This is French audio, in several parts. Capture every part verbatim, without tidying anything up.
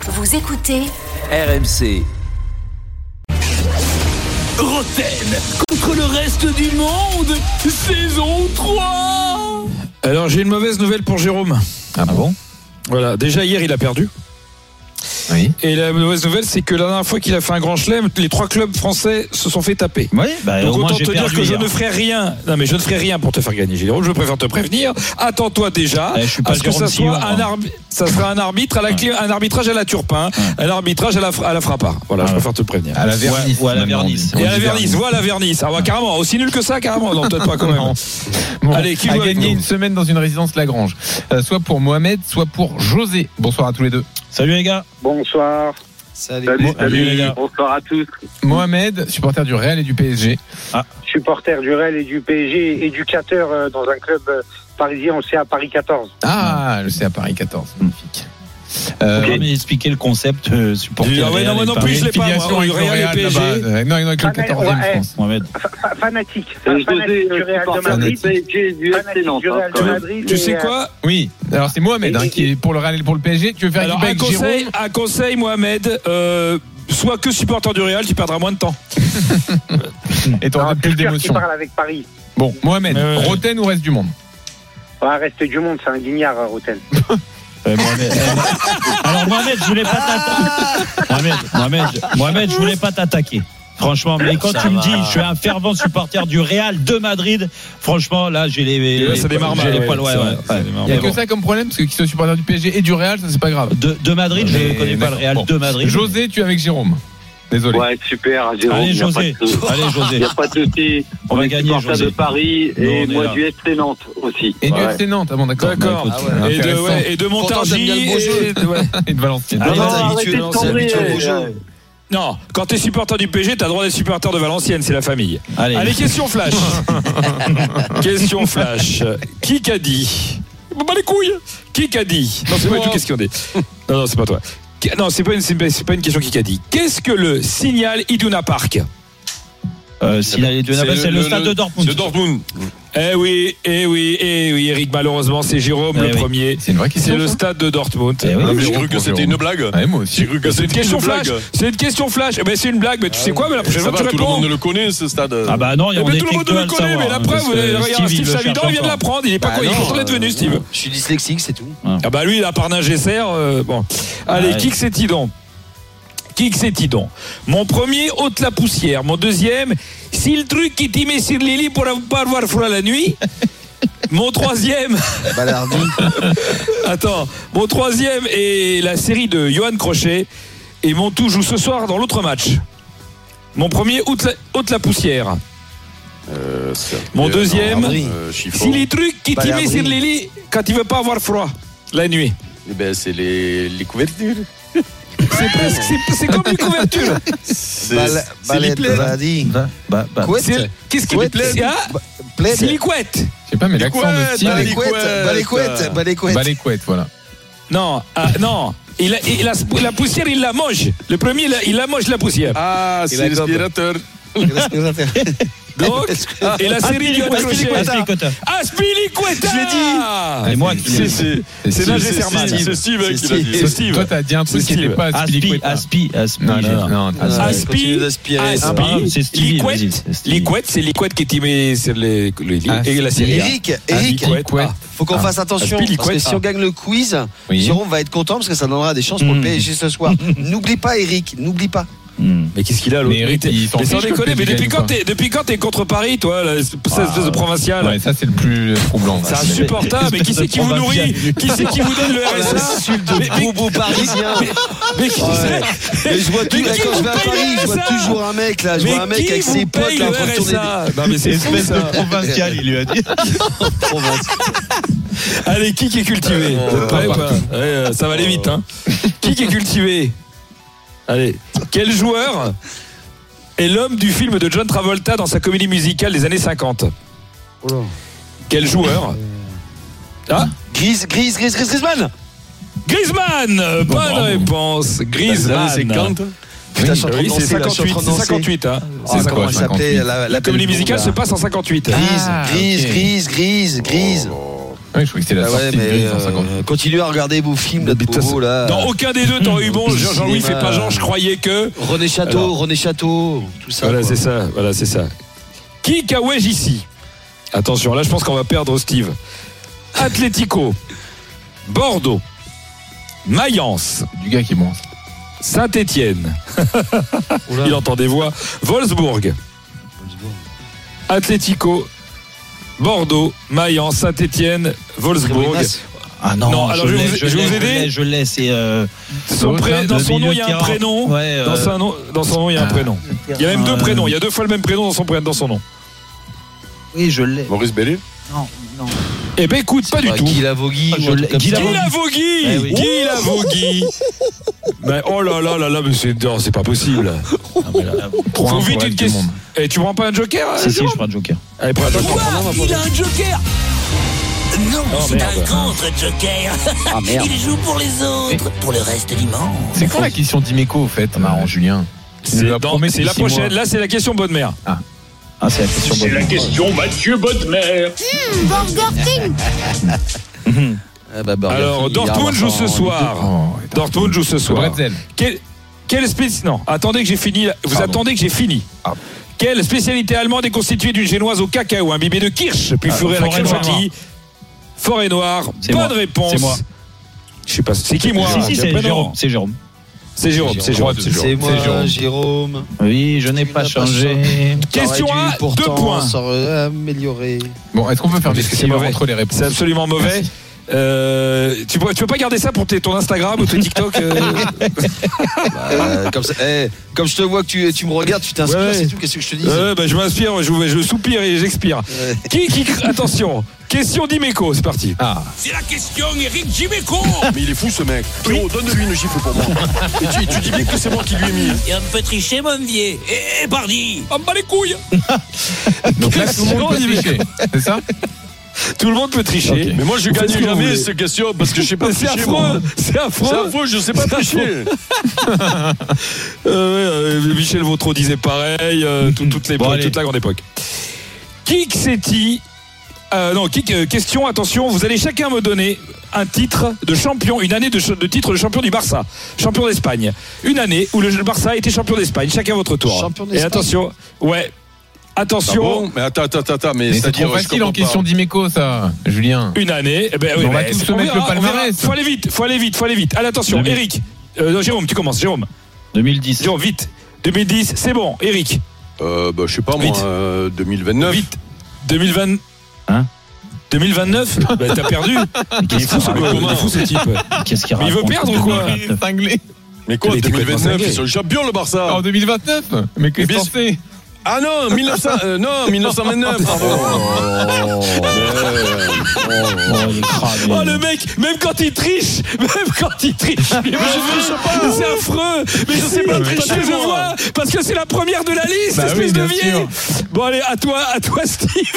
Vous écoutez R M C. Roten contre le reste du monde, saison trois. Alors j'ai une mauvaise nouvelle pour Jérôme. Ah bon ? Voilà, déjà hier il a perdu. Oui. Et la mauvaise nouvelle, c'est que la dernière fois qu'il a fait un grand chelem, les trois clubs français se sont fait taper. Oui, bah, donc au moins autant j'ai te dire perdu que je hier. ne ferai rien. Non mais je ne ferai rien pour te faire gagner, Jérôme. Je préfère te prévenir. Attends-toi déjà Eh, je suis pas à ce que ça Jérôme soit Sillon, un hein. arbitre. Ça sera un arbitre à la clé, un arbitrage à la Turpin, Ouais. un arbitrage à la à la Frappard. Voilà, Ah je ouais. préfère te prévenir. À la Vernis. Ouais, ou à la maintenant, on dit. Vernis. On Et à dit la Vernis, voilà Vernis. Ah bah carrément, aussi nul que ça, carrément. Non, peut-être pas quand même. Bon, Allez, qui a joue avec gagné nous une semaine dans une résidence Lagrange. Euh, soit pour Mohamed, soit pour José. Bonsoir à tous les deux. Salut les gars. Bonsoir. Salut. Salut, Salut, salut. les gars. Bonsoir à tous. Mohamed, supporter du Real et du P S G. Supporter du Real et du P S G, éducateur euh, dans un club euh, parisien, on sait à Paris quatorze. Ah, je sais, à Paris quatorze. Magnifique. Euh, Ok, mais expliquer le concept euh, supporter. Ah ouais, non, moi non plus, je l'ai pas. filiation Moi, avec le le Real et Real P S G. là-bas. Euh, Non, il y en a que le Ah, mais, quatorzième, ouais, je pense. Mohamed. Fa- fa- fanatique. Euh, Fa- fanatique José, du Real de supporter Madrid. du P S G du F C Fanatique Nantes. du Real de hein, Madrid. Tu et, sais euh, quoi Oui, alors c'est Mohamed hein, Et- qui est pour le Real et pour le P S G. Tu veux faire Alors une un avec conseil, Jérôme un conseil, Mohamed. Euh, Sois que supporter du Real, tu perdras moins de temps. et tu non, auras c'est plus le cœur qui d'émotion. parle avec Paris. Bon, Mohamed, Ouais, ouais. Roten ou reste du monde? Ouais, reste du monde, c'est un guignard, Roten. Euh, Mohamed. euh, Alors Mohamed, je voulais pas t'attaquer. Mohamed, Mohamed, Mohamed, je voulais pas t'attaquer. Franchement, mais quand Ça tu me va. dis, je suis un fervent supporter du Real de Madrid. Franchement, là, j'ai les. Ouais, ça démarre j'ai mal, les ouais, poils, ouais, c'est ouais, vrai, ouais. ça démarre Il n'y a Mais que bon. ça comme problème, parce que qu'ils soient supporters du P S G et du Real, ça c'est pas grave. De, de Madrid, je ne Mais connais pas le d'accord. Real Bon. de Madrid. José, tu es avec Jérôme. Désolé. Ouais, super, Jérôme. Allez, y a José. pas de souci. Allez, Il José. n'y a pas de souci. On va est gagner, supporter José. de Paris Nous, on et est moi là. du F C Nantes aussi. Et du Ouais. F C Nantes, ah bon d'accord. D'accord. Bah, écoute, Et de, intéressant. ouais, et de Montargis. t'aimes bien le beau jeu. Et de, ouais. Et de Valenciennes. Allez, Non, vas-y, arrêtez habitué, de on s'est tomber, habitué au euh, jeu. Non, quand t'es supporter du P S G, t'as le droit d'être supporter de Valenciennes, c'est la famille. Allez. Allez, question flash. Question flash. Qui qu'a dit Bah les couilles. Qui qu'a dit Non, c'est pas du tout question dit. Non, non, c'est pas toi. Qui- Non, c'est pas une, c'est pas- c'est pas une question qui qu'a dit. Qu'est-ce que le Signal Iduna Park? Euh, s'il a les deux, c'est le, stade de Dortmund. De Dortmund. Eh oui, eh oui, eh oui, Eric, malheureusement, c'est Jérôme Eh le oui. premier. C'est une vraie question. C'est le ça stade de Dortmund. Eh oui. Non, mais J'ai Jérôme, cru que pour c'était Jérôme. une blague. Ouais, moi aussi. J'ai cru que C'est une c'était question une flash. blague. C'est une question flash. Eh ben, c'est une blague. Mais tu sais quoi, mais la prochaine Ça fois, tu va, tout le réponds. monde le connaît, ce stade. Ah bah non, Eh on ben, est tout le monde que le à le connaît, mais savoir. la hein, preuve, parce que regarde, Steve, Steve il le Savidan, cherche il vient de encore. l'apprendre. Il est pas Bah quoi, il est non, content d'être venu, euh, Steve. Je suis dyslexique, c'est tout. Ah bah lui, il a Parnin Gesser. Euh, bon. Allez, Ouais. qui que c'est donc Qui que c'est donc Mon premier, ôte la poussière. Mon deuxième, si le truc qui t'y met sur les lits pour pas avoir froid la nuit. Mon troisième, Balardi. attends, mon troisième est la série de Johan Crochet. Et mon tout joue ce soir dans l'autre match. Mon premier, ôte la, ôte la poussière. Euh, c'est- Mon euh, deuxième, non, euh, Chiffon. Si les trucs qui t'y met Balardi. sur les lits quand il veut pas avoir froid la nuit. Eh ben, c'est les, les couvertures. C'est presque, c'est, c'est comme une couverture. C'est Bal- c'est les Balette, plaies. Balardi. Bah, bah, bah. Couette. C'est- Qu'est-ce qu'il Couette. c'est, ah, Plaid. c'est les couettes. Je sais pas, mais l'accent de Balécouette, style. Bah, les Balécouette. couettes. Bah, les couettes. Bah, les couettes. Bah les couettes, voilà. Non, ah, non. Il a, il a- la poussière, il la mange. Le premier, il la, il la mange la poussière. Ah, c'est la gobe. l'aspirateur. Donc, et la série du Crochet. Aspilicueta. Aspilicueta. Je l'ai dit. C'est moi qui l'ai C'est dit. c'est- C'est c'est- Nager c'est Serman. Steve, c'est Steve hein, C'est qui l'a Steve. dit. C'est Steve. Toi, t'as dit un truc C'est qui n'était Steve. pas Aspi, Aspilicueta. Aspi, Aspi. Non, non, non. Ah, Aspi, continue d'aspirer. Aspi, Ah, pardon, c'est Stevie, vas-y, liquette, c'est Stevie. liquette, c'est liquette qui t'y met sur les, les lits. Aspi. Et la série. Eric, Eric, Liquette. Ah. faut qu'on Ah. fasse attention Aspi, parce que liquette. si on gagne le quiz, Oui. Jérôme va être content parce que ça donnera des chances pour le Mm. P S G ce soir. N'oublie pas, Eric, n'oublie pas. Hmm. Mais qu'est-ce qu'il a l'autre Mais Eric, Mais t'es- il s'en mais sans fiche que le déconner, mais P S G depuis gagne quand, ou t'es, depuis quand t'es contre Paris, toi, la- cette espèce de provincial Ouais, ça c'est le plus troublant. C'est insupportable, mais qui c'est qui vous nourrit? Qui c'est qui vous donne le R S A? Insulte de Mais- mais- bobo parisien. Mais qui Ouais. c'est Mais je vois tout, Mais là, qui quand vous je vais à paye Paris, le je vois R S A? toujours un mec là, je Mais vois un mec qui avec vous ses potes paye là, le en train de R S tourner A? Non mais c'est fou Espèce ça. de provincial, il lui a dit. Allez, qui qui est cultivé? Vous êtes prêts ou pas? Ouais, euh, ça va aller vite, hein. Qui qui est cultivé? Allez, quel joueur est l'homme du film de John Travolta dans sa comédie musicale des années cinquante? Quel joueur? Ah, Grise, grise, grise, grise, Griezmann. Griezmann. Bonne bravo. réponse. Les années Griezmann. cinquante. Putain, je suis en train de Oui, c'est danser, là, je suis en cinquante-huit. train de C'est danser. cinquante-huit, hein. Ah, C'est quoi, comment elle s'appelait cinquante-huit. la, La comédie musicale se passe en cinquante-huit. Grise, Ah, grise, ok. grise, grise, grise. Oui, je croyais que c'était la Ah sortie ouais, de mais Gris cent cinquante. euh, continuez à regarder vos films là, de Mais de toute Bobo, là. Dans aucun des deux, t'aurais eu bon. Le Jean-Louis cinéma. fait pas genre, je croyais que. René Château, Alors. René Château, tout ça. Voilà, quoi. c'est ça. Voilà, c'est ça. Qui Kawej ici? Attention, là, je pense qu'on va perdre Steve. Atlético, Bordeaux, Mayence, Du gars qui ment. Saint-Étienne. Oula. Il entend des voix. Wolfsburg, Atlético, Bordeaux, Mayence, Saint-Étienne, Wolfsburg. Grégory Ah non, Non, alors je vais l'ai, vous- je vais l'ai, vous aider. l'ai, Je l'ai, c'est. euh, Son pré- Dans le son nom, milieu il y a de un terrain. prénom. Ouais, euh, Dans son nom, dans son nom, il y a un prénom. Il y a même deux euh, prénoms. Il y a deux fois le même prénom dans son prénom, dans son nom. Oui, je l'ai. Maurice Bellé. Non, non. Eh ben écoute, pas du Bah, tout. Guy Lavogui, Ah, je ou un l'ai- truc comme Guy ça. Guy Lavogui. Eh oui. Guy Lavogui. Ben, oh là là là là, mais c'est, non, c'est pas possible. Ah, mais là, trois Faut un vite pour une le question. monde. Et tu prends pas un joker? Si, si, Jérôme je prends le Joker. Allez, prends un joker. Il a un joker. Non, Oh, c'est merde. un contre-joker. Ah merde. Il joue pour les autres, pour le reste du monde. C'est quoi la question d'Imeco, au fait, marrant, Julien? C'est, nous l'a dans- promis c'est depuis la six mois. prochaine. Là, c'est la question bonne mère. Ah, c'est la question C'est bonne. la question Mathieu Bodmer. Ah bah, bah, Alors, regarde, il y a Dortmund un joue enfant ce en soir. Oh, Dortmund joue ce soir. Bretzel. Quel, quelle spécialité Non, attendez que j'ai fini. Vous Pardon. attendez que j'ai fini. Pardon. Quelle spécialité allemande est constituée d'une génoise au cacao, imbibée de kirsch, puis Ah, fourrée à la forêt crème noire. chantilly? Forêt noire. C'est Bonne moi. réponse. C'est moi. Je sais pas. C'est qui moi Si, si, J'ai c'est un prénom. Jérôme. C'est Jérôme. C'est Jérôme. C'est Jérôme. C'est Jérôme. C'est moi, C'est Jérôme. Jérôme. Oui, je n'ai Tu pas n'as pas changé. Question T'aurais dû un, deux pourtant points. s'en améliorer. Bon, est-ce qu'on peut faire des Parce que c'est scores mauvais. entre les réponses? C'est absolument mauvais. Euh, tu, peux, tu peux pas garder ça pour tes- ton Instagram ou ton TikTok euh Bah, comme, ça, eh, comme je te vois que tu, tu me regardes, tu t'inspires, Ouais. c'est tout. Qu'est-ce que je te dis Ouais, bah, je m'inspire, je, je soupire et j'expire. Ouais. Qui, qui, attention, question d'Imeco, c'est parti. Ah, C'est la question Eric Dimeco. Mais il est fou ce mec. Pierrot, donne-lui une gifle pour moi. Et tu, tu dis bien que c'est moi qui lui ai mis. Et un peu triché, mon vieux. Eh, pardi. On bat les couilles. donc là, tout le monde peut Question tricher. C'est ça? Tout le monde peut tricher. Ok. Mais moi je Vous faites gagne ce que vous jamais voulez. cette question parce que je sais pas C'est tricher, moi. affreux, c'est affreux. C'est affreux, je sais pas C'est tricher. Euh, ouais, euh, Michel Vautreau disait pareil, euh, tout- toute, les, Bon, allez. toute la grande époque. Kik Seti, euh, non, Kik, euh, question, attention, vous allez chacun me donner un titre de champion, une année de, ch- de titre de champion du Barça, champion d'Espagne. Une année où le Barça a été champion d'Espagne, chacun votre tour. Champion Et d'Espagne. attention, ouais, Ah attention, bon mais attends, attends, attends, mais, Mais c'est c'est-à-dire, trop je facile en comprends question pas. d'Imeco, ça, Julien. une année. Eh ben, oui, On va ben, tous c'est- se on mettre verra, le on verra. palmarès. Faut aller vite, faut aller vite, faut aller vite. Allez, attention, deux mille. Eric, euh, non, Jérôme, tu commences, Jérôme. deux mille dix. Jérôme, vite. deux mille dix, c'est bon. Eric, Euh, bah, je sais pas moi, Vite. euh, deux mille vingt-neuf. vite. deux mille vingt. Hein deux mille vingt-neuf. Bah, t'as perdu. Il est fou ce, qu'il gars, raconte il est fou ce type. Qu'est-ce qu'il Mais il veut raconte, perdre ou quoi deux mille vingt-neuf? Cinglé. Mais quoi, Il était complètement deux mille vingt-neuf, cinglé. ils sont champions le Barça. En deux mille vingt-neuf? Mais qu'est-ce que Bien t'en sais? Ah non, mille neuf cents, euh, non, mille neuf cent vingt-neuf, pardon. Oh, il est cramé. Oh le mec, même quand il triche, même quand il triche, il est mauvais. C'est affreux. Mais je sais pas mais parce que je moi. vois, parce que c'est la première de la liste, Bah espèce oui, de bien vieille. sûr. Bon allez, à toi, à toi Steve.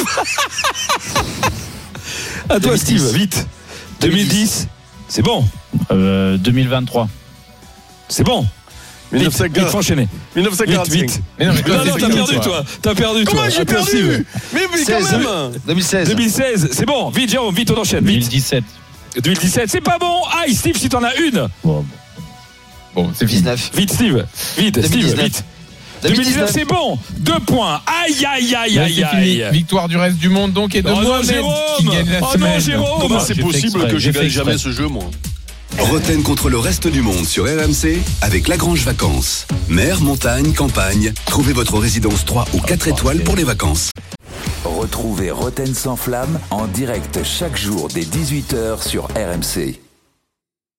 À toi Steve, vite. deux mille dix, c'est bon, Euh, deux mille vingt-trois. c'est bon. Vite, vite, faut mille neuf cent quarante, enchaîner. mille neuf cent Vite, quarante-cinq. vite. Mais non, mais toi, Non, non, c'est t'as fini, perdu toi. T'as perdu toi. Comment j'ai À toi, Steve. perdu? Mais, mais quand seize. même. deux mille seize. deux mille seize, c'est bon. Vite Jérôme, vite on enchaîne. deux mille Vite. dix-sept. deux mille dix-sept, c'est pas bon. Aïe Steve, si t'en as une. Bon, Bon, c'est fini. dix-neuf. Vite Steve, vite deux mille Steve, dix-neuf. vite. deux mille dix-neuf, c'est bon. Deux points. Aïe aïe aïe Là, aïe c'est fini. aïe. Victoire du reste du monde, donc, et de Oh non, Mohamed Jérôme. qui gagne la Oh non, semaine. Jérôme. Comment c'est j'ai fait possible exprès, que je j'ai fait gagne jamais exprès. ce jeu, moi? Roten contre le reste du monde sur R M C avec Lagrange Vacances. Mer, montagne, campagne, trouvez votre résidence trois ou quatre étoiles pour les vacances. Retrouvez Roten sans flamme en direct chaque jour dès dix-huit heures sur R M C.